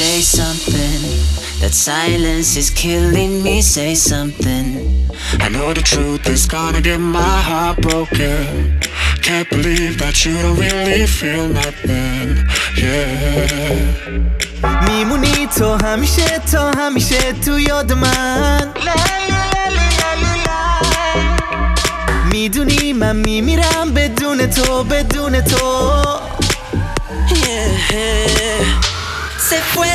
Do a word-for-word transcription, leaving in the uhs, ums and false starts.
say something. That silence is killing me, say something. I know the truth is gonna get my heart broken. Can't believe that you don't really feel nothing, yeah. میمونی تو همیشه تا همیشه تو یاد من. میدونی من میمیرم بدون تو بدون تو. Se fue